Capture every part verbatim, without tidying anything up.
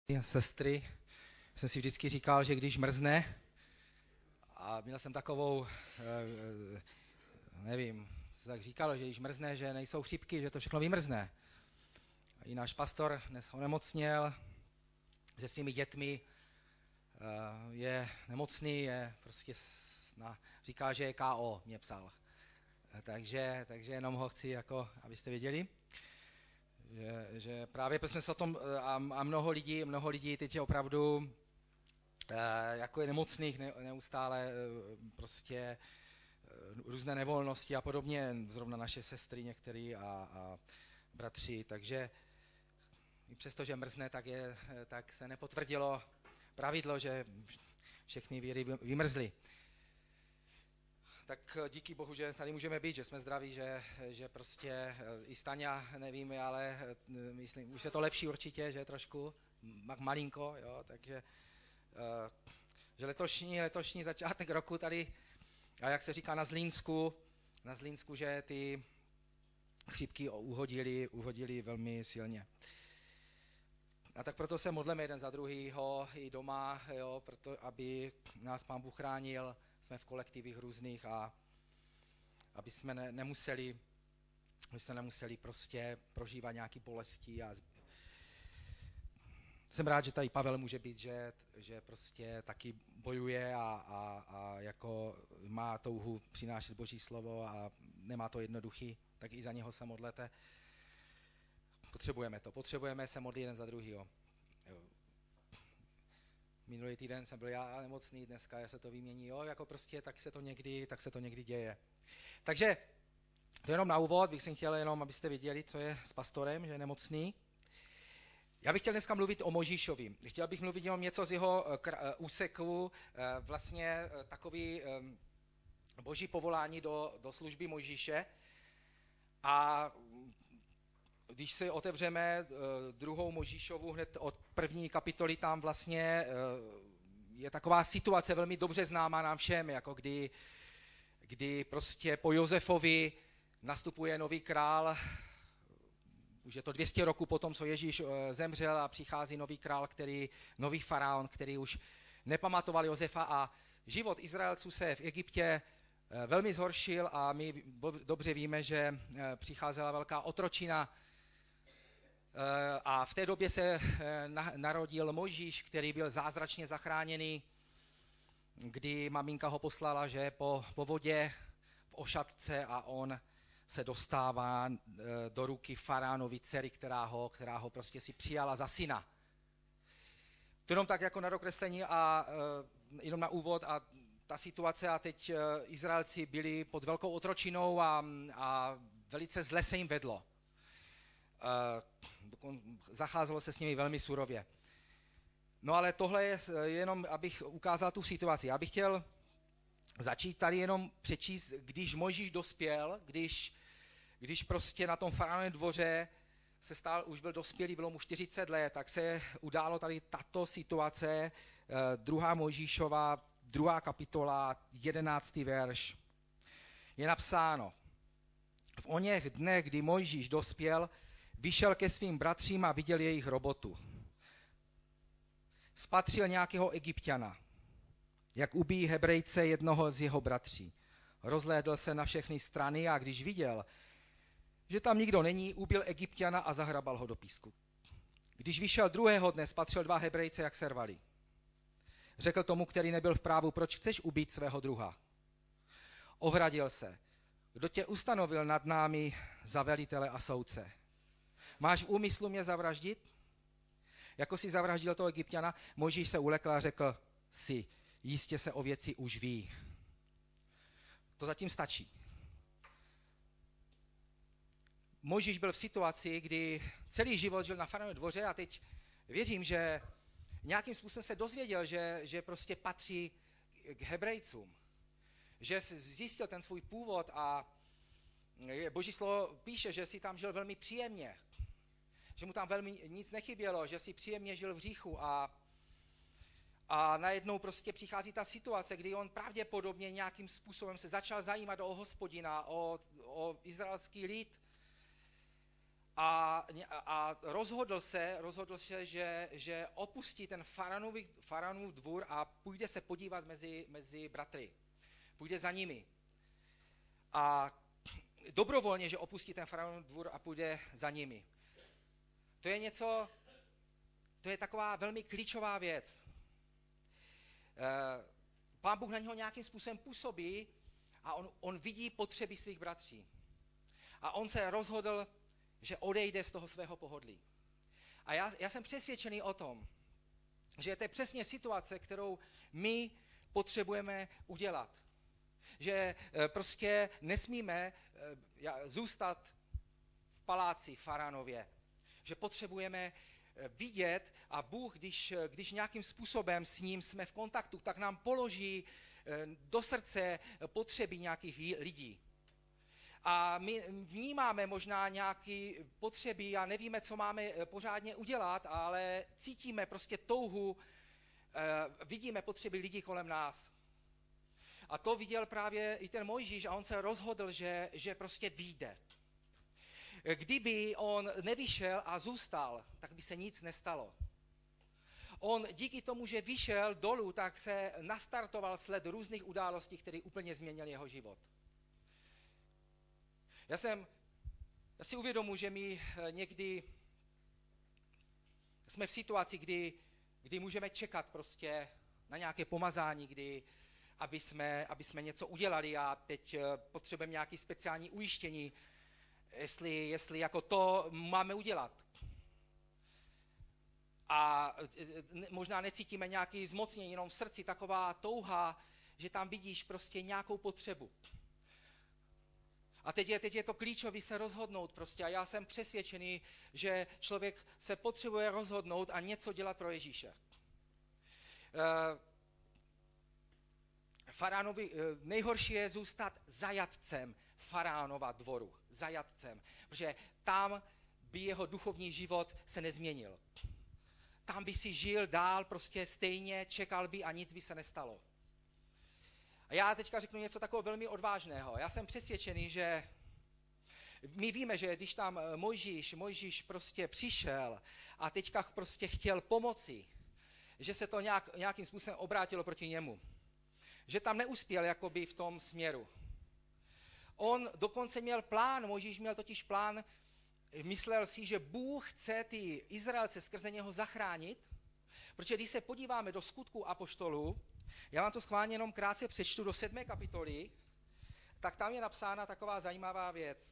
Sestry, jsem si vždycky říkal, že když mrzne, a měl jsem takovou, nevím, co tak říkalo, že když mrzne, že nejsou chřipky, že to všechno vymrzne. A i náš pastor dnes onemocněl se svými dětmi, je nemocný, je prostě, na, říká, že je K O, mě psal. Takže, takže jenom ho chci, jako, abyste věděli. Že, že právě jsme se o tom, a, a mnoho lidí, mnoho lidí teď je opravdu e, jako je nemocných ne, neustále e, prostě e, různé nevolnosti a podobně, zrovna naše sestry některý a, a bratři, takže i přesto, že mrzne, tak, je, tak se nepotvrdilo pravidlo, že všechny víry vymrzly. Tak díky Bohu, že tady můžeme být, že jsme zdraví, že, že prostě i Staňa nevíme, ale myslím, už je to lepší určitě, že trošku, malinko, jo, takže že letošní, letošní začátek roku tady, a jak se říká na Zlínsku, na Zlínsku, že ty chřipky uhodily, uhodily velmi silně. A tak proto se modlíme jeden za druhýho i doma, jo, proto, aby nás Pán Bůh chránil. Jsme v kolektivích různých a aby jsme ne, nemuseli, aby jsme nemuseli prostě prožívat nějaké bolesti. A jsem rád, že tady Pavel může být, že, že prostě taky bojuje a, a, a jako má touhu přinášet Boží slovo a nemá to jednoduchý, tak i za něho se modlete. Potřebujeme to, potřebujeme se modlit jeden za druhýho. Minulý týden jsem byl já nemocný, dneska se to vymění, jo, jako prostě tak se to někdy, tak se to někdy děje. Takže to jenom na úvod, bych si chtěl jenom, abyste věděli, co je s pastorem, že je nemocný. Já bych chtěl dneska mluvit o Mojžíšovi. Chtěl bych mluvit jenom něco z jeho úseku, vlastně takový boží povolání do, do služby Mojžíše. A když si otevřeme druhou Mojžíšovu, hned od první kapitoly, tam vlastně je taková situace velmi dobře známá nám všem, jako kdy, kdy prostě po Josefovi nastupuje nový král, už je to dvě stě roku potom, co Ježíš zemřel a přichází nový král, který, nový faraon, který už nepamatoval Josefa a život Izraelců se v Egyptě velmi zhoršil a my dobře víme, že přicházela velká otročina. A v té době se narodil Mojžíš, který byl zázračně zachráněný, kdy maminka ho poslala, že po, po vodě v ošatce a on se dostává do ruky faraonovy dcery, která ho, která ho prostě si přijala za syna. To jenom tak jako na dokreslení a jenom na úvod a ta situace a teď Izraelci byli pod velkou otročinou a, a velice zle se jim vedlo. Zacházelo se s nimi velmi surově. No ale tohle je jenom, abych ukázal tu situaci. Já bych chtěl začít tady jenom přečíst, když Mojžíš dospěl, když, když prostě na tom faraonově dvoře se stál, už byl dospělý, bylo mu čtyřicet let, tak se událo tady tato situace, druhá Mojžíšova, druhá kapitola, jedenáctý verš. Je napsáno: v oněch dnech, kdy Mojžíš dospěl, vyšel ke svým bratřím a viděl jejich robotu. Spatřil nějakého Egypťana, jak ubíjí Hebrejce jednoho z jeho bratří. Rozhlédl se na všechny strany a když viděl, že tam nikdo není, ubil Egypťana a zahrabal ho do písku. Když vyšel druhého dne, spatřil dva Hebrejce, jak se rvali. Řekl tomu, který nebyl v právu: proč chceš ubít svého druha? Ohradil se: kdo tě ustanovil nad námi za velitele a soudce? Máš v úmyslu mě zavraždit? Jako si zavraždil toho Egypťana, Mojžíš se ulekl a řekl si: jistě se o věci už ví. To zatím stačí. Mojžíš byl v situaci, kdy celý život žil na faraonově dvoře a teď věřím, že nějakým způsobem se dozvěděl, že, že prostě patří k Hebrejcům. Že zjistil ten svůj původ a Boží slovo píše, že si tam žil velmi příjemně. Že mu tam velmi nic nechybělo, že si příjemně žil v hříchu a, a najednou prostě přichází ta situace, kdy on pravděpodobně nějakým způsobem se začal zajímat o Hospodina, o, o izraelský lid a, a rozhodl se, rozhodl se, že, že opustí ten faraonův dvůr a půjde se podívat mezi, mezi bratry. Půjde za nimi. A dobrovolně, že opustí ten faraonův dvůr a půjde za nimi. To je něco, to je taková velmi klíčová věc. Pán Bůh na něho nějakým způsobem působí a on, on vidí potřeby svých bratří. A on se rozhodl, že odejde z toho svého pohodlí. A já, já jsem přesvědčený o tom, že to je přesně situace, kterou my potřebujeme udělat. Že prostě nesmíme zůstat v paláci faraonově. Že potřebujeme vidět a Bůh, když, když nějakým způsobem s ním jsme v kontaktu, tak nám položí do srdce potřeby nějakých lidí. A my vnímáme možná nějaké potřeby a nevíme, co máme pořádně udělat, ale cítíme prostě touhu, vidíme potřeby lidí kolem nás. A to viděl právě i ten Mojžíš a on se rozhodl, že, že prostě vyjde. Kdyby on nevyšel a zůstal, tak by se nic nestalo. On díky tomu, že vyšel dolů, tak se nastartoval sled různých událostí, které úplně změnily jeho život. Já jsem, já si uvědomuji, že my někdy jsme v situaci, kdy, kdy můžeme čekat prostě na nějaké pomazání, kdy, aby jsme, aby jsme něco udělali a teď potřebujeme nějaké speciální ujištění, jestli, jestli jako to máme udělat. A možná necítíme nějaký zmocnění, jenom v srdci taková touha, že tam vidíš prostě nějakou potřebu. A teď je, teď je to klíčové se rozhodnout prostě a já jsem přesvědčený, že člověk se potřebuje rozhodnout a něco dělat pro Ježíše. Faraonovi nejhorší je zůstat zajatcem faraonova dvoru, zajatcem, protože tam by jeho duchovní život se nezměnil. Tam by si žil dál prostě stejně, čekal by a nic by se nestalo. A já teďka řeknu něco takového velmi odvážného. Já jsem přesvědčený, že my víme, že když tam Mojžíš, Mojžíš prostě přišel a teďka prostě chtěl pomoci, že se to nějak, nějakým způsobem obrátilo proti němu. Že tam neuspěl jakoby v tom směru. On dokonce měl plán, Mojžíš měl totiž plán, myslel si, že Bůh chce ty Izraelce skrze něho zachránit, protože když se podíváme do Skutků apoštolů, já vám to schválně jenom krátce přečtu do sedmé kapitoly, tak tam je napsána taková zajímavá věc.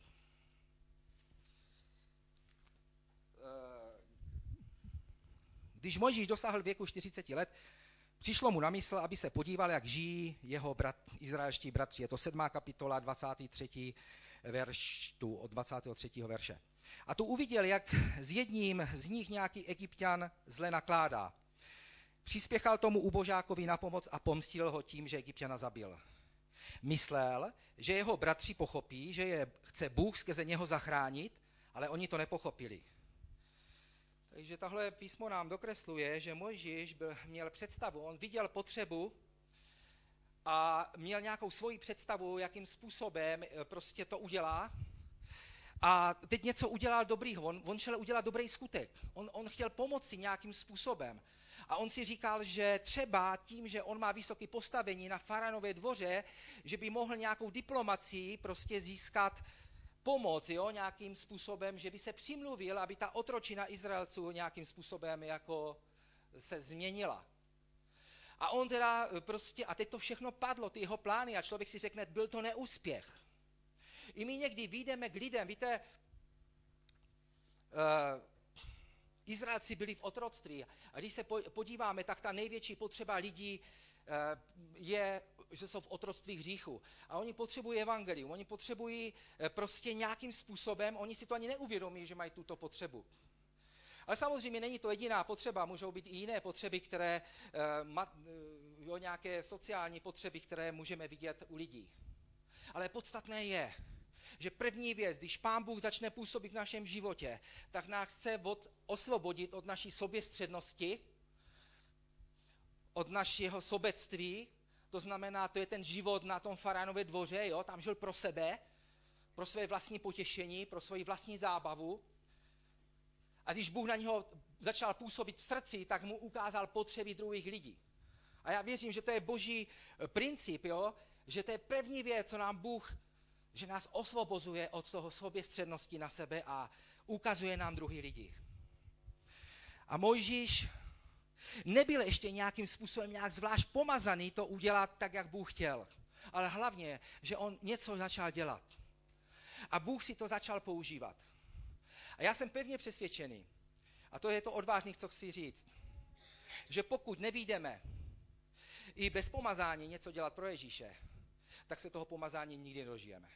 Když Mojžíš dosáhl věku čtyřicet let, přišlo mu na mysl, aby se podíval, jak žijí jeho brat, izraelští bratři. Je to sedmá kapitola, dvacátý třetí verš, tu od dvacátého třetího verše. A tu uviděl, jak s jedním z nich nějaký Egypťan zle nakládá. Přispěchal tomu ubožákovi na pomoc a pomstil ho tím, že Egypťana zabil. Myslel, že jeho bratři pochopí, že je chce Bůh skrze něho zachránit, ale oni to nepochopili. Takže tahle písmo nám dokresluje, že Mojžíš byl, měl představu, on viděl potřebu a měl nějakou svoji představu, jakým způsobem prostě to udělá. A teď něco udělal dobrýho, on, on šel udělat dobrý skutek, on, on chtěl pomoci nějakým způsobem. A on si říkal, že třeba tím, že on má vysoké postavení na faraonově dvoře, že by mohl nějakou diplomacii prostě získat pomoc, jo, nějakým způsobem, že by se přimluvil, aby ta otročina Izraelců nějakým způsobem jako se změnila. A on teda prostě, a teď to všechno padlo, ty jeho plány, a člověk si řekne, byl to neúspěch. I my někdy vyjdeme k lidem, víte, uh, Izraelci byli v otroctví a když se podíváme, tak ta největší potřeba lidí uh, je, že jsou v otroctví hříchu. A oni potřebují evangelium, oni potřebují uh, prostě nějakým způsobem, oni si to ani neuvědomí, že mají tuto potřebu. Ale samozřejmě není to jediná potřeba, můžou být i jiné potřeby, které, uh, mat, uh, jo, nějaké sociální potřeby, které můžeme vidět u lidí. Ale podstatné je, že první věc, když Pán Bůh začne působit v našem životě, tak nás chce od, osvobodit od naší soběstřednosti, od našeho sobectví, to znamená, to je ten život na tom faraonově dvoře, jo, tam žil pro sebe, pro své vlastní potěšení, pro svoji vlastní zábavu. A když Bůh na něho začal působit v srdci, tak mu ukázal potřeby druhých lidí. A já věřím, že to je boží princip, jo? Že to je první věc, co nám Bůh, že nás osvobozuje od toho soběstřednosti na sebe a ukazuje nám druhý lidi. A Mojžíš nebyl ještě nějakým způsobem nějak zvlášť pomazaný to udělat tak, jak Bůh chtěl. Ale hlavně, že on něco začal dělat. A Bůh si to začal používat. A já jsem pevně přesvědčený, a to je to odvážný, co chci říct, že pokud nevídeme i bez pomazání něco dělat pro Ježíše, tak se toho pomazání nikdy nedožijeme.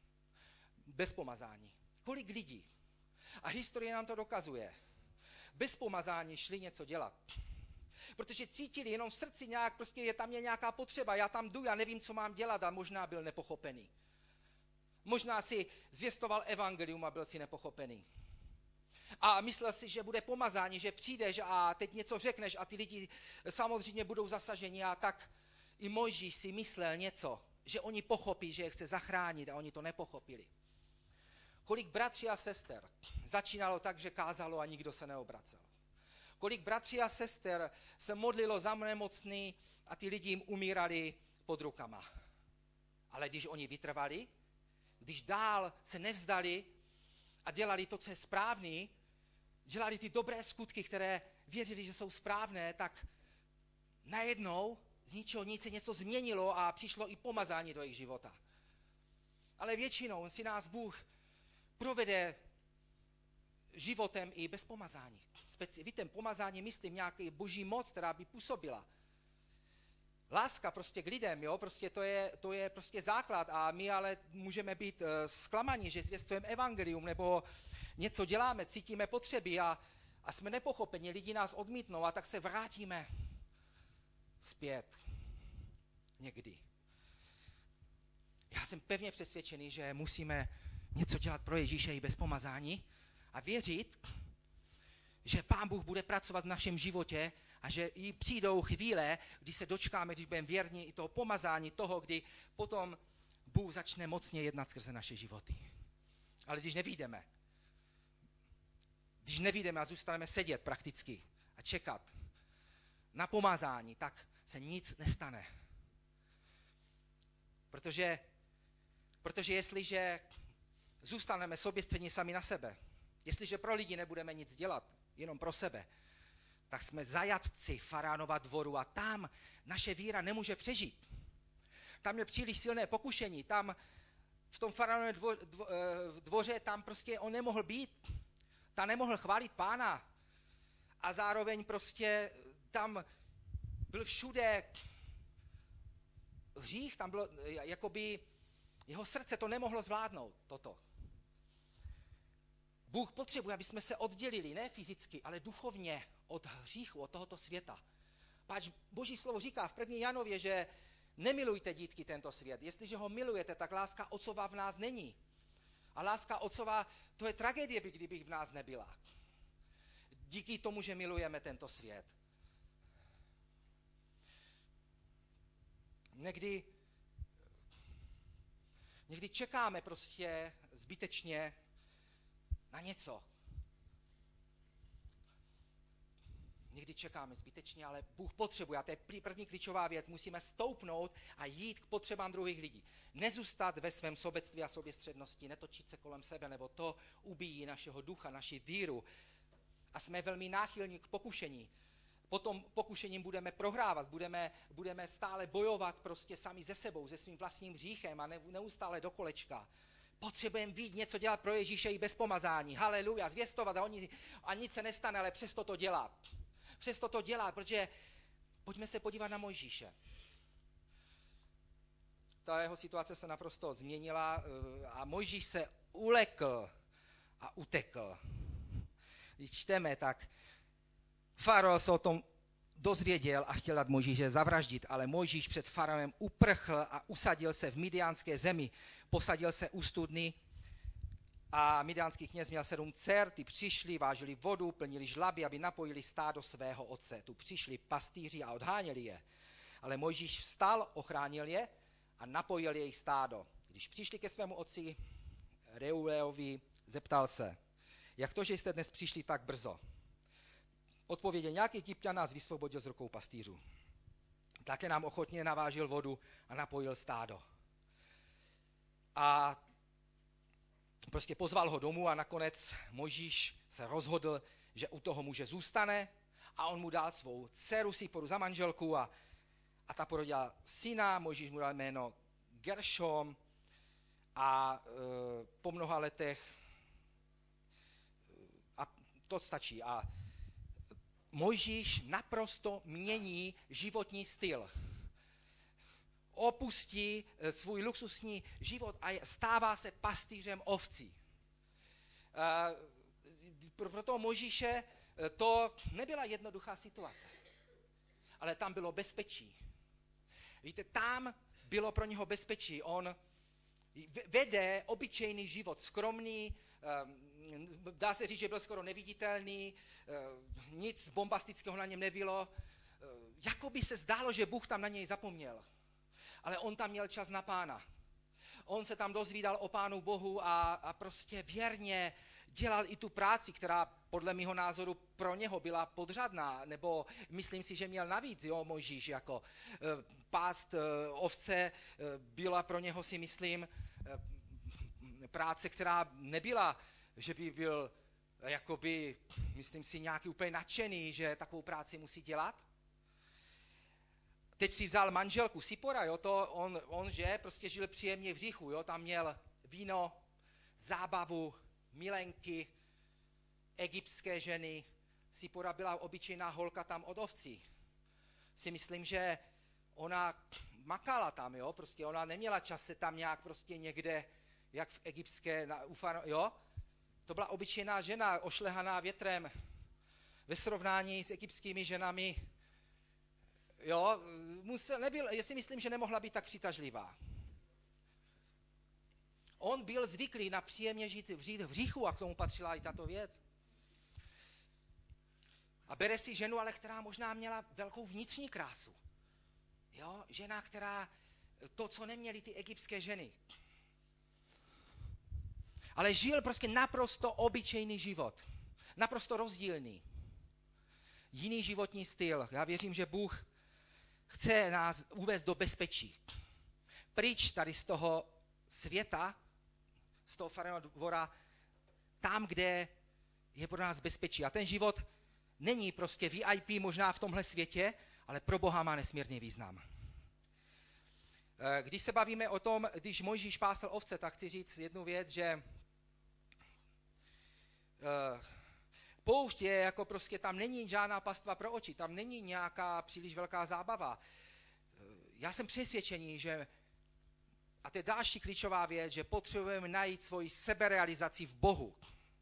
Bez pomazání. Kolik lidí? A historie nám to dokazuje. Bez pomazání šli něco dělat. Protože cítili jenom v srdci nějak, prostě je tam je nějaká potřeba, já tam jdu, já nevím, co mám dělat a možná byl nepochopený. Možná si zvěstoval evangelium a byl si nepochopený. A myslel si, že bude pomazání, že přijdeš a teď něco řekneš a ty lidi samozřejmě budou zasaženi a tak i Mojžíš si myslel něco, že oni pochopí, že je chce zachránit a oni to nepochopili. Kolik bratří a sester začínalo tak, že kázalo a nikdo se neobracel. Kolik bratří a sester se modlilo za nemocný a ty lidi jim umírali pod rukama. Ale když oni vytrvali, když dál se nevzdali a dělali to, co je správný, dělali ty dobré skutky, které věřili, že jsou správné, tak najednou z ničeho nic se něco změnilo a přišlo i pomazání do jejich života. Ale většinou si nás Bůh provede životem i bez pomazání. Speci- Víte, pomazání myslím nějaký boží moc, která by působila. Láska prostě k lidem, jo, prostě to je, to je prostě základ a my ale můžeme být uh, zklamaní, že zvěstujeme evangelium nebo něco děláme, cítíme potřeby a, a jsme nepochopeni, lidi nás odmítnou a tak se vrátíme zpět někdy. Já jsem pevně přesvědčený, že musíme něco dělat pro Ježíše i bez pomazání a věřit, že Pán Bůh bude pracovat v našem životě a že i přijdou chvíle, kdy se dočkáme, když budeme věrní i toho pomazání, toho, kdy potom Bůh začne mocně jednat skrze naše životy. Ale když nevyjdeme, když nevyjdeme a zůstaneme sedět prakticky a čekat na pomazání, tak se nic nestane. Protože, protože jestliže zůstaneme soběstřední sami na sebe, jestliže pro lidi nebudeme nic dělat, jenom pro sebe, tak jsme zajatci faraonova dvoru a tam naše víra nemůže přežít. Tam je příliš silné pokušení, tam v tom faraonově dvo, dvo, dvoře tam prostě on nemohl být, tam nemohl chválit Pána a zároveň prostě tam byl všude hřích, tam bylo jakoby jeho srdce to nemohlo zvládnout toto. Bůh potřebuje, aby jsme se oddělili, ne fyzicky, ale duchovně od hříchu, od tohoto světa. Páč Boží slovo říká v první Janově, že nemilujte dítky tento svět. Jestliže ho milujete, tak láska otcova v nás není. A láska otcova, to je tragédie, kdyby v nás nebyla. Díky tomu, že milujeme tento svět. Někdy, někdy čekáme prostě zbytečně na něco. Někdy čekáme zbytečně, ale Bůh potřebuje, a to je první klíčová věc, musíme stoupnout a jít k potřebám druhých lidí. Nezůstat ve svém sobectví a soběstřednosti, netočit se kolem sebe, nebo to ubíjí našeho ducha, naši víru. A jsme velmi náchylní k pokušení. Potom pokušením budeme prohrávat, budeme, budeme stále bojovat prostě sami ze sebou, se svým vlastním hříchem a ne, neustále do kolečka. Potřebujeme víc něco dělat pro Ježíše i bez pomazání. Haleluja, zvěstovat a, oni, a nic se nestane, ale přesto to dělat. Přesto to dělat, protože pojďme se podívat na Mojžíše. Ta jeho situace se naprosto změnila a Mojžíš se ulekl a utekl. Když čteme, tak faraon se o tom dozvěděl a chtěl dát Mojžíše zavraždit, ale Mojžíš před faraonem uprchl a usadil se v Midiánské zemi. Posadil se u studny a midiánský kněz měl sedm dcer, ty přišli, vážili vodu, plnili žlaby, aby napojili stádo svého otce. Tu přišli pastýři a odháněli je. Ale Mojžíš vstal, ochránil je a napojil jejich stádo. Když přišli ke svému otci Reueovi, zeptal se, jak to, že jste dnes přišli tak brzo? Odpověděl, nějaký Egypťan nás vysvobodil z rukou pastýřů. Také nám ochotně navážil vodu a napojil stádo. A prostě pozval ho domů a nakonec Mojžíš se rozhodl, že u toho muže zůstane a on mu dal svou dceru Siporu za manželku a, a ta porodila syna, Mojžíš mu dal jméno Geršom a e, po mnoha letech a to stačí. A Mojžíš naprosto mění životní styl. Opustí svůj luxusní život a stává se pastýřem ovcí. Pro toho Mojžíše to nebyla jednoduchá situace, ale tam bylo bezpečí. Víte, tam bylo pro něho bezpečí. On vede obyčejný život, skromný, dá se říct, že byl skoro neviditelný, nic bombastického na něm nebylo. Jakoby se zdálo, že Bůh tam na něj zapomněl. Ale on tam měl čas na Pána. On se tam dozvídal o Pánu Bohu a, a prostě věrně dělal i tu práci, která podle mého názoru pro něho byla podřadná, nebo myslím si, že měl navíc, jo, Mojžíš, jako pást ovce byla pro něho, si myslím, práce, která nebyla, že by byl jakoby, myslím si, nějaký úplně nadšený, že takovou práci musí dělat. Teď si vzal manželku Sipora, jo, to on, on, že prostě žil příjemně v říchu, jo, tam měl víno, zábavu, milenky, egyptské ženy. Sipora byla obyčejná holka tam od ovcí. Si myslím, že ona makala tam, jo, prostě ona neměla čas se tam nějak prostě někde, jak v egyptské, na, ufano, jo. To byla obyčejná žena, ošlehaná větrem, ve srovnání s egyptskými ženami. Jo, musel, nebyl, já si myslím, že nemohla být tak přitažlivá. On byl zvyklý na příjemně žít v hříchu a k tomu patřila i tato věc. A bere si ženu, ale která možná měla velkou vnitřní krásu. Jo, žena, která to, co neměly ty egyptské ženy. Ale žil prostě naprosto obyčejný život. Naprosto rozdílný. Jiný životní styl. Já věřím, že Bůh chce nás uvést do bezpečí. Pryč tady z toho světa, z toho faraonova dvora, tam, kde je pro nás bezpečí. A ten život není prostě V I P možná v tomhle světě, ale pro Boha má nesmírný význam. Když se bavíme o tom, když Mojžíš pásl ovce, tak chci říct jednu věc, že poušť je jako prostě, tam není žádná pastva pro oči, tam není nějaká příliš velká zábava. Já jsem přesvědčený, že, a to je další klíčová věc, že potřebujeme najít svoji seberealizaci v Bohu.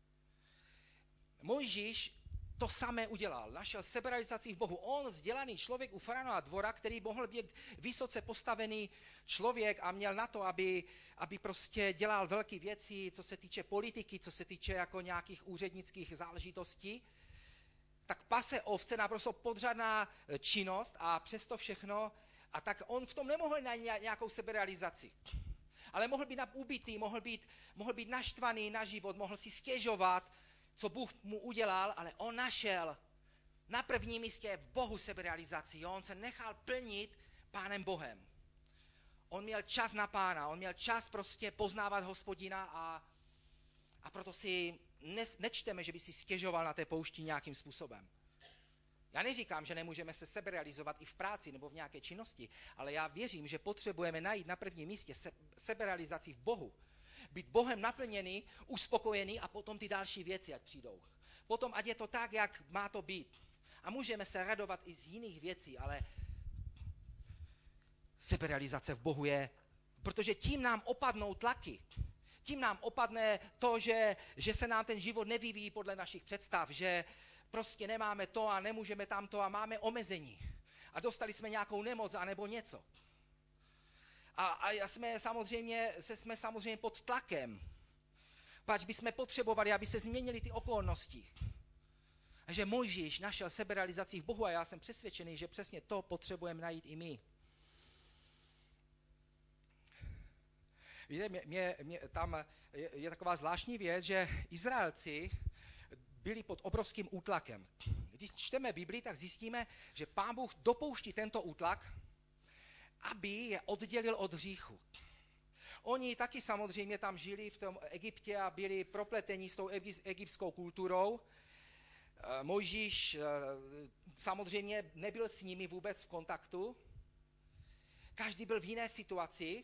Mojžíš to samé udělal, našel seberealizaci v Bohu. On, vzdělaný člověk u faraonova dvora, který mohl být vysoce postavený člověk a měl na to, aby, aby prostě dělal velké věci, co se týče politiky, co se týče jako nějakých úřednických záležitostí, tak pase ovce, naprosto podřadná činnost a přesto všechno, a tak on v tom nemohl najít nějakou seberealizaci. Ale mohl být ubitý, mohl být, mohl být naštvaný na život, mohl si stěžovat, co Bůh mu udělal, ale on našel na prvním místě v Bohu seberealizaci. Jo? On se nechal plnit Pánem Bohem. On měl čas na Pána, on měl čas prostě poznávat Hospodina a, a proto si ne, nečteme, že by si stěžoval na té poušti nějakým způsobem. Já neříkám, že nemůžeme se seberealizovat i v práci nebo v nějaké činnosti, ale já věřím, že potřebujeme najít na prvním místě se, seberealizaci v Bohu. Být Bohem naplněný, uspokojený a potom ty další věci, jak přijdou. Potom, ať je to tak, jak má to být. A můžeme se radovat i z jiných věcí, ale seberealizace v Bohu je, protože tím nám opadnou tlaky. Tím nám opadne to, že, že se nám ten život nevyvíjí podle našich představ, že prostě nemáme to a nemůžeme tamto a máme omezení. A dostali jsme nějakou nemoc anebo něco. A, a jsme samozřejmě, se jsme samozřejmě pod tlakem. Pač bychom potřebovali, aby se změnily ty okolnosti. A že Mojžíš našel seberealizaci v Bohu a já jsem přesvědčený, že přesně to potřebujeme najít i my. Víte, mě, mě, mě, tam je, je taková zvláštní věc, že Izraelci byli pod obrovským útlakem. Když čteme Bibli, tak zjistíme, že Pán Bůh dopouští tento útlak, aby je oddělil od hříchu. Oni taky samozřejmě tam žili v tom Egyptě a byli propleteni s tou egyptskou kulturou. Mojžíš samozřejmě nebyl s nimi vůbec v kontaktu. Každý byl v jiné situaci.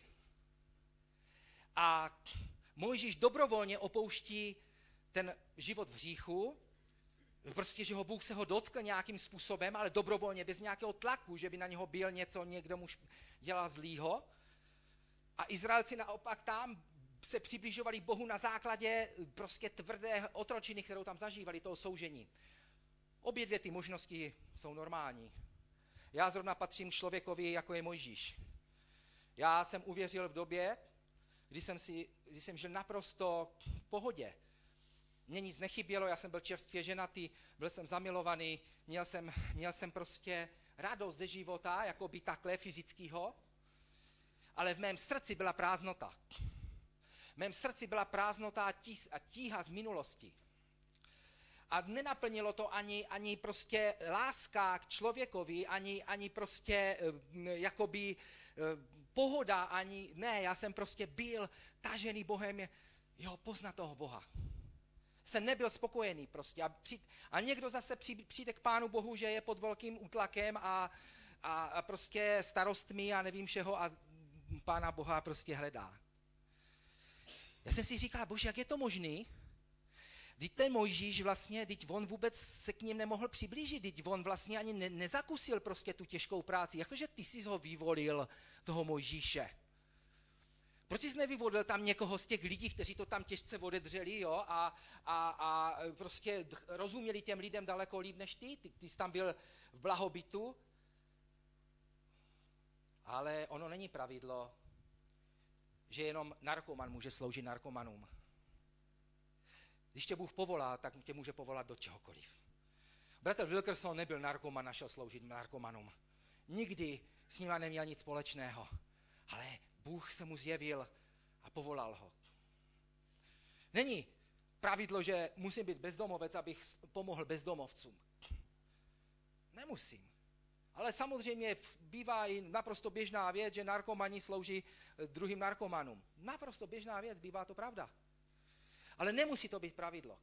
A Mojžíš dobrovolně opouští ten život v hříchu, prostě, že ho Bůh se ho dotkl nějakým způsobem, ale dobrovolně, bez nějakého tlaku, že by na něho byl něco, někdo mu dělal zlýho. A Izraelci naopak tam se přibližovali Bohu na základě prostě tvrdé otročiny, kterou tam zažívali, toho soužení. Obě dvě ty možnosti jsou normální. Já zrovna patřím k člověkovi, jako je Mojžíš. Já jsem uvěřil v době, kdy jsem, si, kdy jsem žil naprosto v pohodě. Mně nic nechybělo, já jsem byl čerstvě ženatý, byl jsem zamilovaný, měl jsem, měl jsem prostě radost ze života, jako by takhle fyzického, ale v mém srdci byla prázdnota. V mém srdci byla prázdnota a tíha z minulosti. A nenaplnilo to ani, ani prostě láska k člověkovi, ani, ani prostě jakoby pohoda, ani ne, já jsem prostě byl tažený Bohem, jo, poznat toho Boha. Jsem nebyl spokojený prostě a, při, a někdo zase při, přijde k Pánu Bohu, že je pod velkým útlakem a, a, a prostě starostmi a nevím všeho a Pána Boha prostě hledá. Já jsem si říkal, Bože, jak je to možný? Vždyť ten Mojžíš vlastně, vždyť on vůbec se k ním nemohl přiblížit, vždyť on vlastně ani ne, nezakusil prostě tu těžkou práci. Jak to, že ty jsi ho vyvolil, toho Mojžíše? Proč jsi nevyvolil tam někoho z těch lidí, kteří to tam těžce odedřeli, jo, a, a, a prostě rozuměli těm lidem daleko líp než ty? Ty, ty jsi tam byl v blahobytu, ale ono není pravidlo, že jenom narkoman může sloužit narkomanům. Když tě Bůh povolá, tak tě může povolat do čehokoliv. Bratr Wilkerson nebyl narkoman, našel sloužit narkomanům. Nikdy s nima neměl nic společného. Ale Bůh se mu zjevil a povolal ho. Není pravidlo, že musím být bezdomovec, abych pomohl bezdomovcům. Nemusím. Ale samozřejmě bývá i naprosto běžná věc, že narkomani slouží druhým narkomanům. Naprosto běžná věc, bývá to pravda. Ale nemusí to být pravidlo.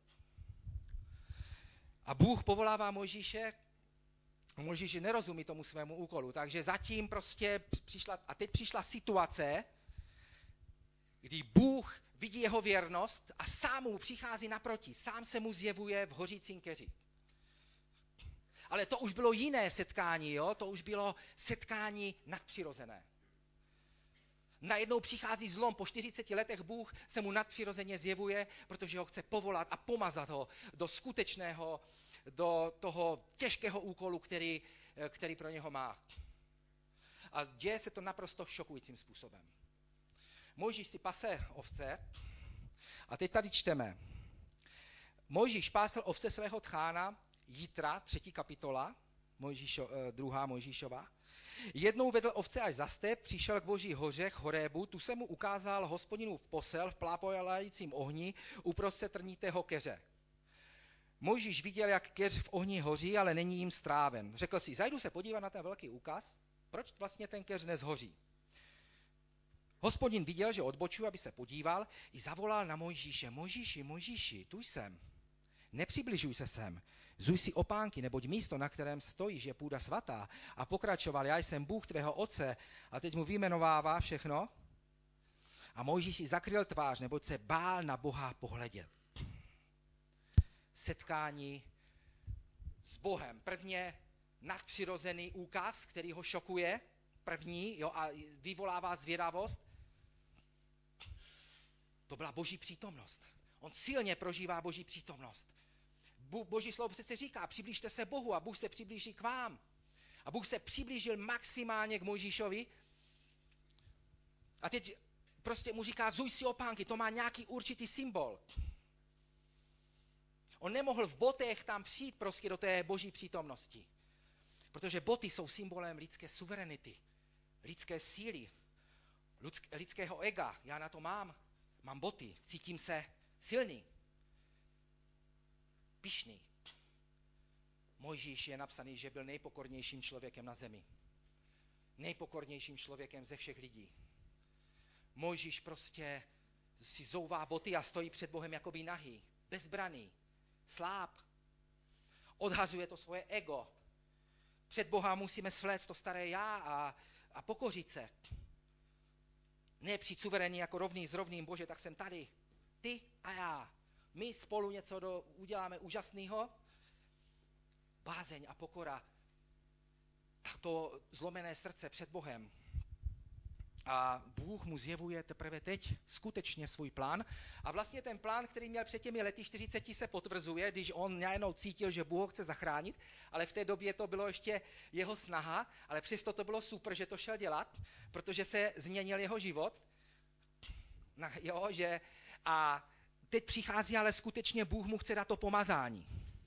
A Bůh povolává Mojžíše, Mojžíš nerozumí tomu svému úkolu, takže zatím prostě přišla, a teď přišla situace, kdy Bůh vidí jeho věrnost a sám mu přichází naproti, sám se mu zjevuje v hořícím keři. Ale to už bylo jiné setkání, jo? To už bylo setkání nadpřirozené. Najednou přichází zlom, po čtyřiceti letech Bůh se mu nadpřirozeně zjevuje, protože ho chce povolat a pomazat ho do skutečného, do toho těžkého úkolu, který, který pro něho má. A děje se to naprosto šokujícím způsobem. Mojžíš si pase ovce a teď tady čteme. Mojžíš pásl ovce svého tchána Jitra, třetí kapitola, Mojžíšo, druhá Mojžíšova. Jednou vedl ovce až za step, přišel k Boží hoře, k Horébu, tu se mu ukázal Hospodinův posel v plápolajícím ohni uprostřed trnitého keře. Mojžíš viděl, jak keř v ohni hoří, ale není jim stráven. Řekl si, zajdu se podívat na ten velký úkaz, proč vlastně ten keř nezhoří. Hospodin viděl, že odbočuje, aby se podíval, i zavolal na Mojžíše. Mojžíši, Mojžíši, tu jsem. Nepřibližuj se sem. Zuj si opánky, neboť místo, na kterém stojíš, je půda svatá. A pokračoval, já jsem Bůh tvého otce. A teď mu vyjmenovává všechno. A Mojžíš si zakryl tvář, neboť se bál na Boha pohledět. Setkání s Bohem. Prvně nadpřirozený úkaz, který ho šokuje. První, jo, a vyvolává zvědavost. To byla Boží přítomnost. On silně prožívá Boží přítomnost. Boží slovo přece říká, přiblížte se Bohu a Bůh se přiblíží k vám. A Bůh se přiblížil maximálně k Mojžíšovi. A teď prostě mu říká, zuj si opánky, to má nějaký určitý symbol. On nemohl v botech tam přijít prostě do té Boží přítomnosti. Protože boty jsou symbolem lidské suverenity, lidské síly, lidského ega. Já na to mám, mám boty, cítím se silný. pyšný. Mojžíš je napsaný, že byl nejpokornějším člověkem na zemi. Nejpokornějším člověkem ze všech lidí. Mojžíš prostě si zouvá boty a stojí před Bohem jakoby nahý, bezbraný, sláb. Odhazuje to svoje ego. Před Boha musíme svléct to staré já a, a pokořit se. Ne přijít suverénní jako rovný s rovným, Bože, tak jsem tady. Ty a já. My spolu něco do, uděláme úžasného. Bázeň a pokora. A to zlomené srdce před Bohem. A Bůh mu zjevuje teprve teď skutečně svůj plán. A vlastně ten plán, který měl před těmi lety čtyřiceti, se potvrzuje, když on najednou cítil, že Bůh ho chce zachránit, ale v té době to bylo ještě jeho snaha, ale přesto to bylo super, že to šel dělat, protože se změnil jeho život. No, jo, že a teď přichází, ale skutečně Bůh mu chce dát to pomazání.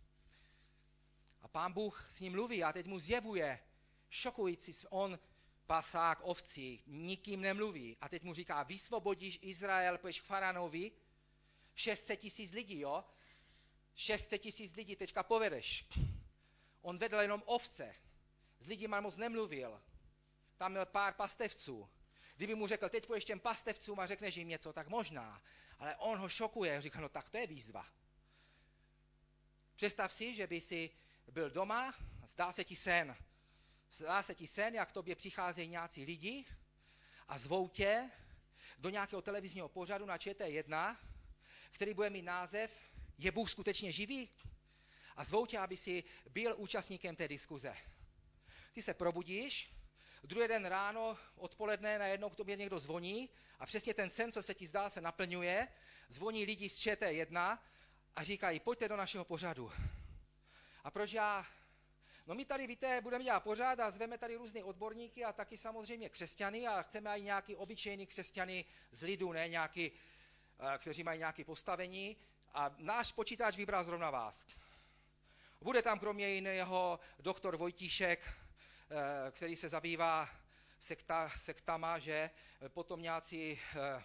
A Pán Bůh s ním mluví a teď mu zjevuje šokující, on pasák ovcí, nikým nemluví. A teď mu říká, vysvobodíš Izrael, půjdeš k Faraonovi, šest set tisíc lidí, jo? šest set tisíc lidí teďka povedeš. On vedl jenom ovce, s lidí moc nemluvil. Tam měl pár pastevců. Kdyby mu řekl, teď půjdeš těm pastevcům a řekneš jim něco, tak možná. Ale on ho šokuje, říká, no tak to je výzva. Představ si, že by si byl doma, zdá se ti sen. Zdá se ti sen, jak k tobě přicházejí nějací lidi a zvou tě do nějakého televizního pořadu na Č T jedna, který bude mít název Je Bůh skutečně živý? A zvou tě, aby si byl účastníkem té diskuze. Ty se probudíš, druhý den ráno, odpoledne najednou k tobě někdo zvoní a přesně ten sen, co se ti zdá, se naplňuje. Zvoní lidi z Č T jedna a říkají, pojďte do našeho pořadu. A proč já? No my tady, víte, budeme dělat pořád a zveme tady různé odborníky a taky samozřejmě křesťany a chceme i nějaký obyčejný křesťany z lidu, ne nějaký, kteří mají nějaké postavení a náš počítač vybral zrovna vás. Bude tam kromě jiného doktor Vojtíšek, který se zabývá sekta, sektama, že potom nějací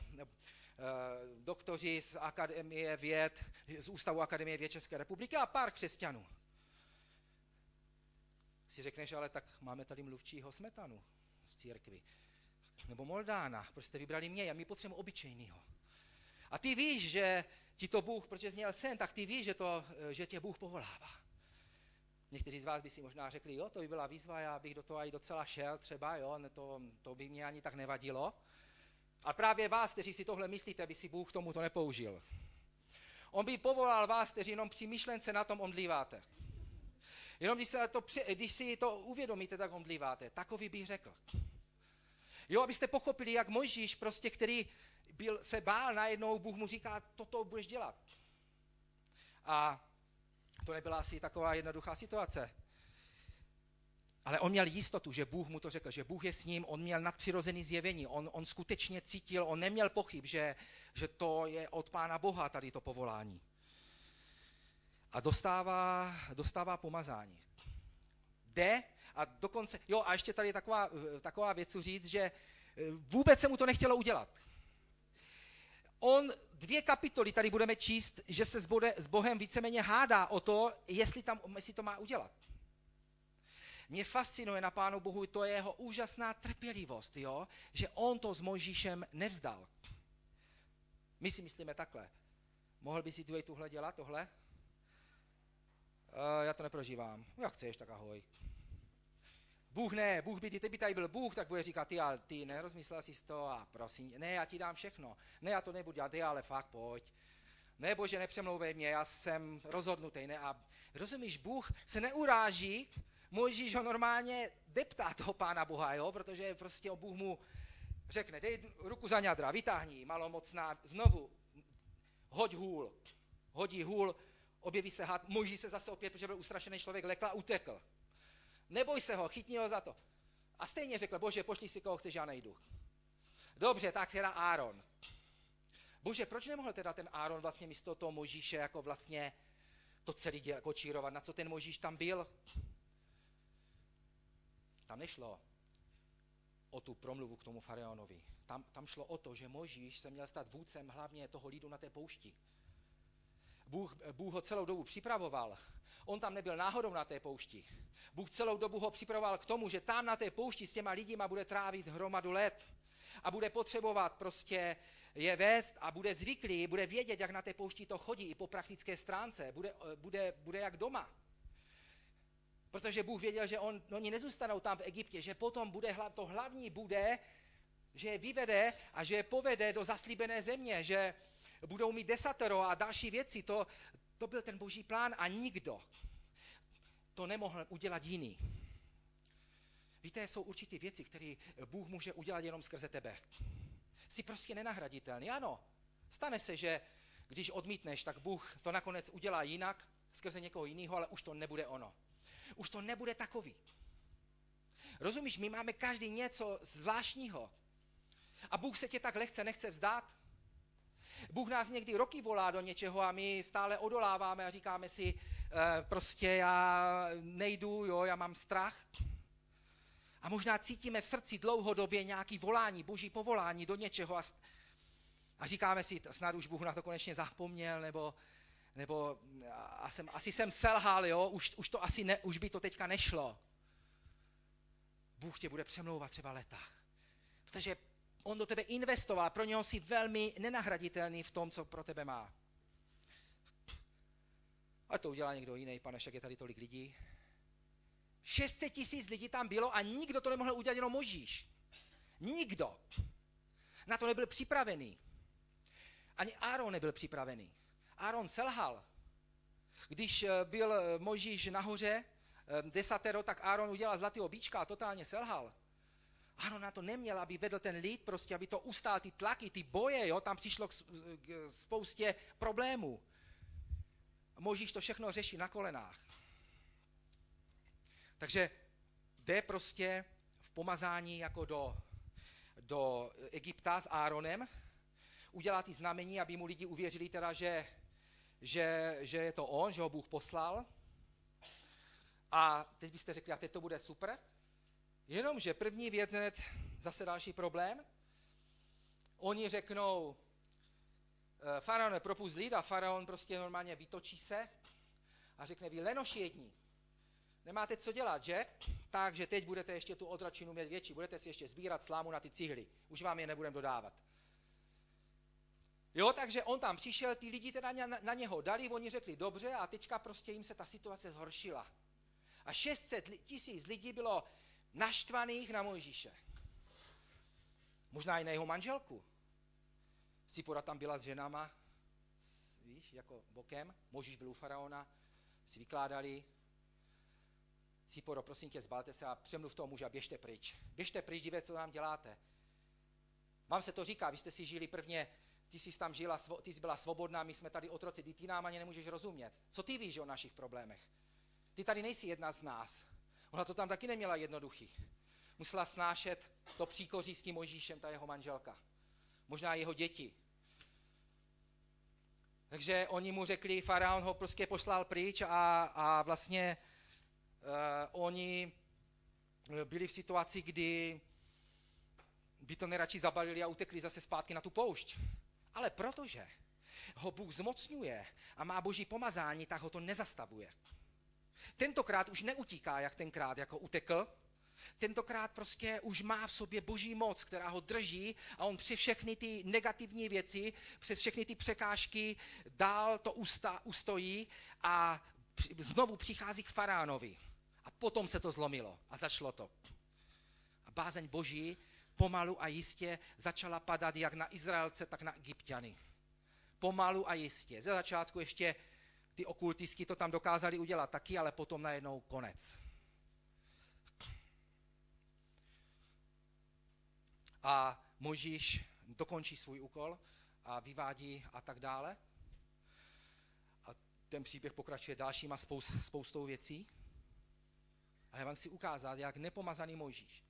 doktoři z Akademie věd, z Ústavu Akademie věd České republiky a pár křesťanů. Si řekneš, ale tak máme tady mluvčího Smetanu z církvi. Nebo Moldána, proč jste vybrali mě, a my potřebujeme obyčejnýho. A ty víš, že ti to Bůh, protože jsi měl sen, tak ty víš, že, to, že tě Bůh povolává. Někteří z vás by si možná řekli, jo, to by byla výzva, já bych do toho i docela šel třeba, jo, to, to by mě ani tak nevadilo. A právě vás, kteří si tohle myslíte, by si Bůh k tomu to nepoužil. On by povolal vás, kteří jenom při myšlence na tom omdlíváte. Jenom když, se to, když si to uvědomíte, tak omdlíváte. Takový bych řekl. Jo, abyste pochopili, jak Mojžíš, prostě, který byl, se bál, najednou Bůh mu říká, toto budeš dělat. A to nebyla asi taková jednoduchá situace. Ale on měl jistotu, že Bůh mu to řekl, že Bůh je s ním, on měl nadpřirozený zjevení, on, on skutečně cítil, on neměl pochyb, že, že to je od Pána Boha tady to povolání. A dostává, dostává pomazání. Jde a dokonce, jo a ještě tady taková, taková věc říct, že vůbec se mu to nechtělo udělat. On dvě kapitoly tady budeme číst, že se s, bode, s Bohem víceméně hádá o to, jestli, tam, jestli to má udělat. Mě fascinuje na Pánu Bohu, to je jeho úžasná trpělivost, jo? Že on to s Mojžíšem nevzdal. My si myslíme takhle. Mohl by si tu tuhle dělat, tohle? Uh, já to neprožívám. Jak chceš, tak ahoj. Bůh ne, Bůh by, kdyby tady byl Bůh, tak bude říkat, ty, ale ty nerozmyslel jsi to a prosím, ne, já ti dám všechno. Ne, já to nebudu dělat, ty, ale fakt pojď. Ne, Bože, nepřemlouvej mě, já jsem rozhodnutý, ne. A rozumíš, Bůh se neuráží, Mojžíš ho normálně deptá toho Pána Boha, jo, protože prostě Bůh mu řekne, dej ruku za ňadra, vytáhni, malomocná, znovu, hoď hůl, hodí hůl, objeví se had, Mojžíš se zase opět, protože byl ustrašený člověk, lekl a utekl. Neboj se ho, chytni ho za to. A stejně řekl, Bože, pošli si koho chceš, já nejdu. Dobře, tak teda Áron. Bože, proč nemohl teda ten Áron vlastně místo toho Mojžíše jako vlastně to celý děl, kočírovat, na co ten Mojžíš tam byl? Tam nešlo o tu promluvu k tomu faraonovi. Tam, tam šlo o to, že Mojžíš se měl stát vůdcem hlavně toho lidu na té poušti. Bůh, Bůh ho celou dobu připravoval. On tam nebyl náhodou na té poušti. Bůh celou dobu ho připravoval k tomu, že tam na té poušti s těma lidima bude trávit hromadu let a bude potřebovat prostě je vést a bude zvyklý, bude vědět, jak na té poušti to chodí i po praktické stránce. Bude, bude, bude jak doma. Protože Bůh věděl, že on, oni nezůstanou tam v Egyptě, že potom bude, to hlavní bude, že je vyvede a že je povede do zaslíbené země, že budou mít desatero a další věci. To, to byl ten boží plán a nikdo to nemohl udělat jiný. Víte, jsou určitý věci, které Bůh může udělat jenom skrze tebe. Jsi prostě nenahraditelný. Ano, stane se, že když odmítneš, tak Bůh to nakonec udělá jinak, skrze někoho jiného, ale už to nebude ono. Už to nebude takový. Rozumíš, my máme každý něco zvláštního. A Bůh se tě tak lehce nechce vzdát. Bůh nás někdy roky volá do něčeho a my stále odoláváme a říkáme si, e, prostě já nejdu, jo, já mám strach. A možná cítíme v srdci dlouhodobě nějaký volání, boží povolání do něčeho a, a říkáme si, snad už Bůh na to konečně zapomněl, nebo, nebo a jsem, asi jsem selhal, jo, už, už, to asi ne, už by to teďka nešlo. Bůh tě bude přemlouvat třeba leta, protože on do tebe investoval, pro něho jsi velmi nenahraditelný v tom, co pro tebe má. A to udělá někdo jiný, pane, však je tady tolik lidí. šest set tisíc lidí tam bylo a nikdo to nemohl udělat, jenom Mojžíš. Nikdo. Na to nebyl připravený. Ani Áron nebyl připravený. Áron selhal. Když byl Mojžíš nahoře, desatero, tak Áron udělal zlatého bíčka a totálně selhal. Áron na to neměl, aby vedl ten lid, prostě, aby to ustál ty tlaky, ty boje, jo? Tam přišlo k, k spoustě problémů. Mojžíš to všechno řeší na kolenách. Takže jde prostě v pomazání jako do, do Egypta s Áronem, udělá ty znamení, aby mu lidi uvěřili teda, že, že, že je to on, že ho Bůh poslal. A teď byste řekli, a teď to bude super. Jenomže první věc hned zase další problém. Oni řeknou, faraone, propust lid, a faraon prostě normálně vytočí se a řekne, vy lenoši jedni, nemáte co dělat, že? Takže teď budete ještě tu odračinu mít větší, budete si ještě sbírat slámu na ty cihly, už vám je nebudeme dodávat. Jo, takže on tam přišel, ty lidi teda na, na něho dali, oni řekli dobře a teďka prostě jim se ta situace zhoršila. A šest set tisíc lidí bylo naštvaných na Mojžíše. Možná i na jeho manželku. Sipora tam byla s ženama, víš, jako bokem, Mojžíš byl u faraona, si vykládali. Siporo, prosím tě, zbalte se a přemluv toho muže a běžte pryč. Běžte pryč, dívejte, co nám děláte. Vám se to říká, vy jste si žili prvně, ty jsi tam žila, ty jsi byla svobodná, my jsme tady otroci, ty nám ani nemůžeš rozumět. Co ty víš o našich problémech? Ty tady nejsi jedna z nás. Ona to tam taky neměla jednoduchý. Musela snášet to příkoří s tím Mojžíšem, ta jeho manželka. Možná jeho děti. Takže oni mu řekli, faraon ho prostě poslal pryč a, a vlastně uh, oni byli v situaci, kdy by to nejradši zabalili a utekli zase zpátky na tu poušť. Ale protože ho Bůh zmocňuje a má boží pomazání, tak ho to nezastavuje. Tentokrát už neutíká, jak tenkrát, jako utekl. Tentokrát prostě už má v sobě boží moc, která ho drží a on přes všechny ty negativní věci, přes všechny ty překážky dál to usta, ustojí a znovu přichází k faraonovi. A potom se to zlomilo a začalo to. A bázeň boží pomalu a jistě začala padat jak na Izraelce, tak na Egypťany. Pomalu a jistě. Ze začátku ještě ty okultisti to tam dokázali udělat taky, ale potom najednou konec. A Mojžíš dokončí svůj úkol a vyvádí a tak dále. A ten příběh pokračuje dalšíma spoustou věcí. A já vám chci ukázat, jak nepomazaný Mojžíš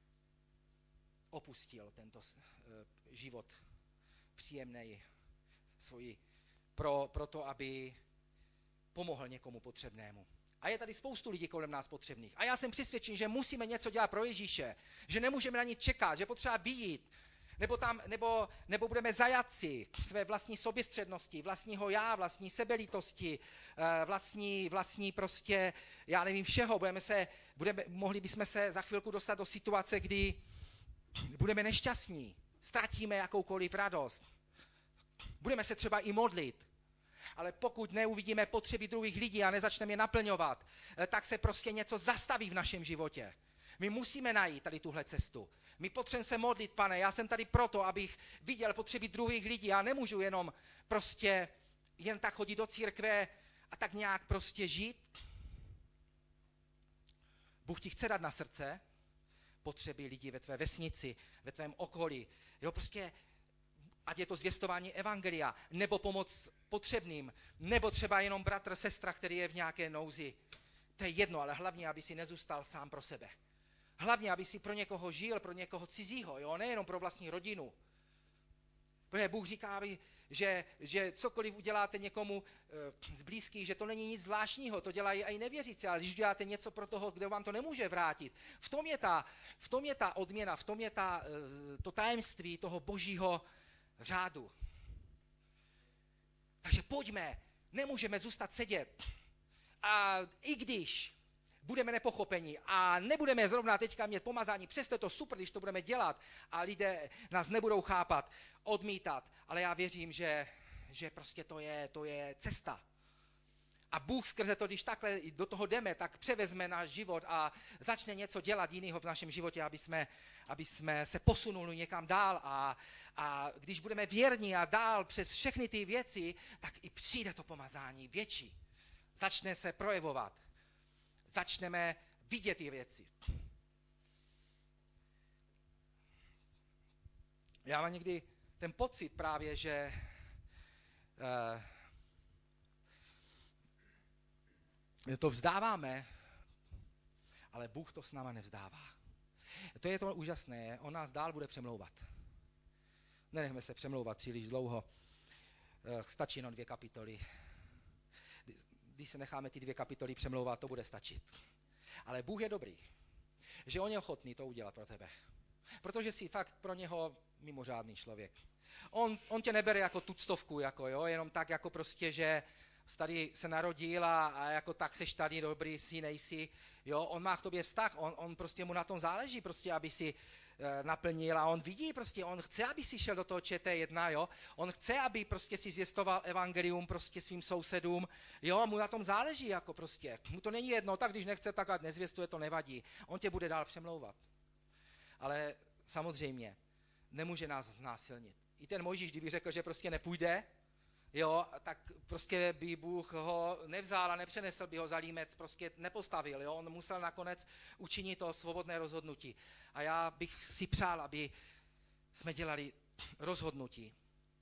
opustil tento život příjemný svoji pro, pro to, aby pomohl někomu potřebnému. A je tady spoustu lidí kolem nás potřebných. A já jsem přesvědčen, že musíme něco dělat pro Ježíše, že nemůžeme na nic čekat, že potřeba vyjít Nebo, tam, nebo, nebo budeme zajatci své vlastní soběstřednosti, vlastního já, vlastní sebelítosti, vlastní, vlastní prostě, já nevím, všeho. Budeme se, budeme, mohli bychom se za chvilku dostat do situace, kdy budeme nešťastní, ztratíme jakoukoliv radost. Budeme se třeba i modlit, ale pokud neuvidíme potřeby druhých lidí a nezačneme je naplňovat, tak se prostě něco zastaví v našem životě. My musíme najít tady tuhle cestu. My potřebujeme se modlit, Pane, já jsem tady proto, abych viděl potřeby druhých lidí. Já nemůžu jenom prostě jen tak chodit do církve a tak nějak prostě žít. Bůh ti chce dát na srdce potřeby lidí ve tvé vesnici, ve tvém okolí. Jo, prostě ať je to zvěstování evangelia, nebo pomoc potřebným, nebo třeba jenom bratr, sestra, který je v nějaké nouzi. To je jedno, ale hlavně, aby si nezůstal sám pro sebe. Hlavně, aby si pro někoho žil, pro někoho cizího, jo? Nejenom pro vlastní rodinu. Protože Bůh říká, aby, že, že cokoliv uděláte někomu e, z blízkých, že to není nic zvláštního, to dělají i nevěřící, ale když děláte něco pro toho, kde vám to nemůže vrátit, v tom je ta, v tom je ta odměna, v tom je ta, e, to tajemství toho božího řádu. Takže pojďme, nemůžeme zůstat sedět. A i když budeme nepochopeni a nebudeme zrovna teďka mít pomazání, přesto je to super, když to budeme dělat a lidé nás nebudou chápat, odmítat, ale já věřím, že, že prostě to je, to je cesta. A Bůh skrze to, když takhle do toho jdeme, tak převezme náš život a začne něco dělat jiného v našem životě, aby jsme, aby jsme se posunuli někam dál a, a když budeme věrní a dál přes všechny ty věci, tak i přijde to pomazání větší. Začne se projevovat. Začneme vidět ty věci. Já mám někdy ten pocit právě, že uh, to vzdáváme, ale Bůh to s náma nevzdává. To je to úžasné, on nás dál bude přemlouvat. Nenechme se přemlouvat příliš dlouho. Uh, stačí jenom dvě kapitoly. Když se necháme ty dvě kapitoly přemlouvat, to bude stačit. Ale Bůh je dobrý, že on je ochotný to udělat pro tebe. Protože jsi fakt pro něho mimořádný člověk. On, on tě nebere jako tuctovku, jako, jo, jenom tak, jako prostě, že tady se narodil a, a jako tak seš tady dobrý, si nejsi. Jo, on má k tobě vztah, on, on prostě mu na tom záleží, prostě, aby si e, naplnil a on vidí prostě, on chce, aby si šel do toho Č T jedna, jo, on chce, aby prostě si zvěstoval evangelium prostě svým sousedům, jo, mu na tom záleží, jako prostě, mu to není jedno, tak když nechce, tak ať nezvěstuje, to nevadí, on tě bude dál přemlouvat. Ale samozřejmě nemůže nás znásilnit. I ten Mojžíš, kdyby řekl, že prostě nepůjde, jo, tak prostě by Bůh ho nevzal a nepřenesl by ho za límec, prostě nepostavil, jo, on musel nakonec učinit to svobodné rozhodnutí. A já bych si přál, aby jsme dělali rozhodnutí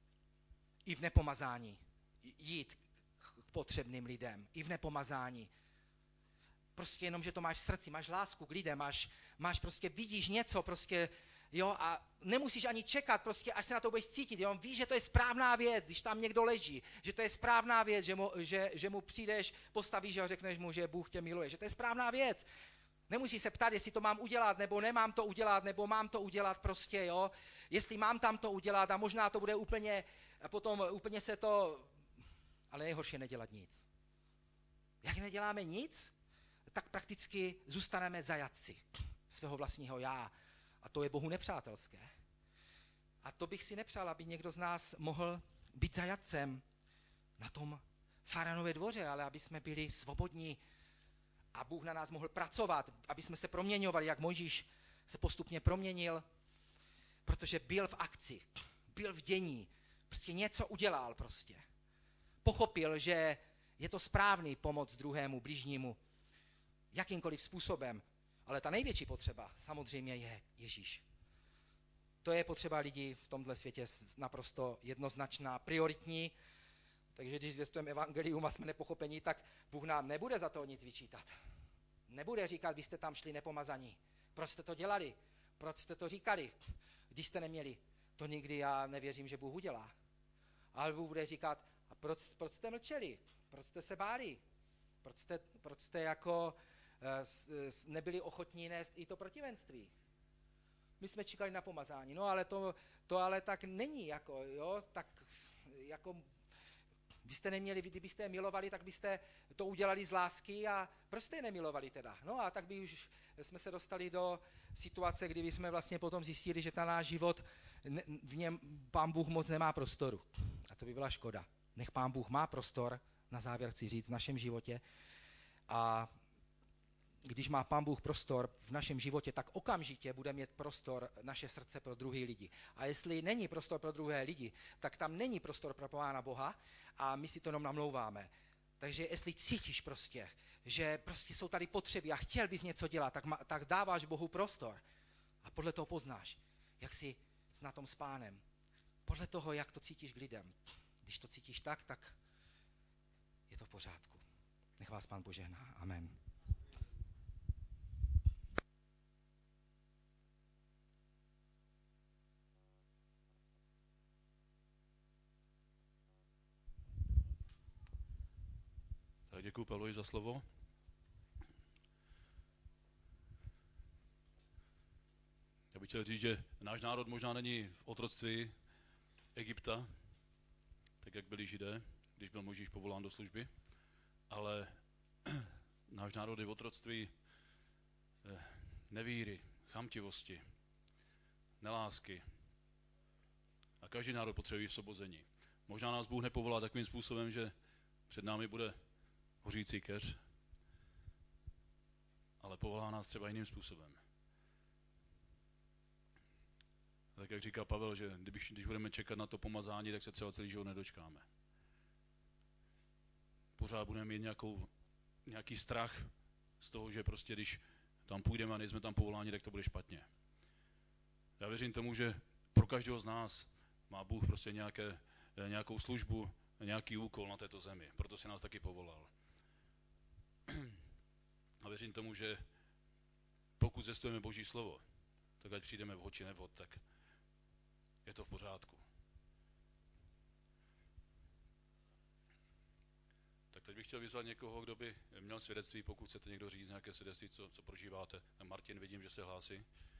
i v nepomazání, jít k potřebným lidem, i v nepomazání. Prostě jenom, že to máš v srdci, máš lásku k lidem, máš, máš prostě, vidíš něco, prostě, jo, a nemusíš ani čekat, prostě, až se na to budeš cítit, jo, víš, že to je správná věc, když tam někdo leží, že to je správná věc, že mu, že, že mu přijdeš, postavíš a řekneš mu, že Bůh tě miluje, že to je správná věc. Nemusíš se ptát, jestli to mám udělat, nebo nemám to udělat, nebo mám to udělat prostě, jo, jestli mám tam to udělat a možná to bude úplně, a potom úplně se to, ale nejhorší je nedělat nic. Jak neděláme nic, tak prakticky zůstaneme zajatci svého vlastního já. A to je Bohu nepřátelské. A to bych si nepřál, aby někdo z nás mohl být zajatcem na tom Faraonově dvoře, ale aby jsme byli svobodní a Bůh na nás mohl pracovat, aby jsme se proměňovali, jak Mojžíš se postupně proměnil, protože byl v akci, byl v dění, prostě něco udělal prostě. Pochopil, že je to správný pomoc druhému, bližnímu, jakýmkoliv způsobem. Ale ta největší potřeba samozřejmě je Ježíš. To je potřeba lidí v tomhle světě naprosto jednoznačná, prioritní. Takže když zvěstujeme evangelium a jsme nepochopení, tak Bůh nám nebude za to nic vyčítat. Nebude říkat, vy jste tam šli nepomazaní. Proč jste to dělali? Proč jste to říkali, když jste neměli? To nikdy já nevěřím, že Bůh udělá. Ale Bůh bude říkat, a proč, proč jste mlčeli? Proč jste se báli? Proč jste, proč jste jako nebyli ochotní nést i to protivenství. my jsme čekali na pomazání. No ale to, to ale tak není, jako, jo, tak jako byste neměli, kdybyste je milovali, tak byste to udělali z lásky a proč jste je nemilovali teda? No a tak by už jsme se dostali do situace, kdy jsme vlastně potom zjistili, že ten náš život, v něm Pán Bůh moc nemá prostoru. A to by byla škoda. Nech Pán Bůh má prostor, na závěr chci říct, v našem životě. A když má Pán Bůh prostor v našem životě, tak okamžitě bude mít prostor naše srdce pro druhé lidi. A jestli není prostor pro druhé lidi, tak tam není prostor pro Pána Boha a my si to jenom namlouváme. Takže jestli cítíš prostě, že prostě jsou tady potřeby a chtěl bys něco dělat, tak, ma, tak dáváš Bohu prostor. A podle toho poznáš, jak jsi na tom s Pánem. Podle toho, jak to cítíš k lidem. Když to cítíš tak, tak je to v pořádku. Nech vás Pán požehná. Amen. Tak děkuji Pavlovi za slovo. Já bych chtěl říct, že náš národ možná není v otroctví Egypta, tak jak byli Židé, když byl Mojžíš povolán do služby, ale náš národ je v otroctví nevíry, chamtivosti, nelásky. A každý národ potřebuje vysvobození. Možná nás Bůh nepovolá takovým způsobem, že před námi bude hořící keř, ale povolá nás třeba jiným způsobem. Tak jak říká Pavel, že když, když budeme čekat na to pomazání, tak se třeba celý život nedočkáme. Pořád budeme mít nějakou, nějaký strach z toho, že prostě když tam půjdeme a nejsme tam povoláni, tak to bude špatně. Já věřím tomu, že pro každého z nás má Bůh prostě nějaké, nějakou službu, nějaký úkol na této zemi. Proto se nás taky povolal. A věřím tomu, že pokud zjistujeme Boží slovo, tak ať přijdeme vhod či nevhod, tak je to v pořádku. Tak teď bych chtěl vyzvat někoho, kdo by měl svědectví, pokud chcete někdo říct nějaké svědectví, co, co prožíváte. Martin, vidím, že se hlásí.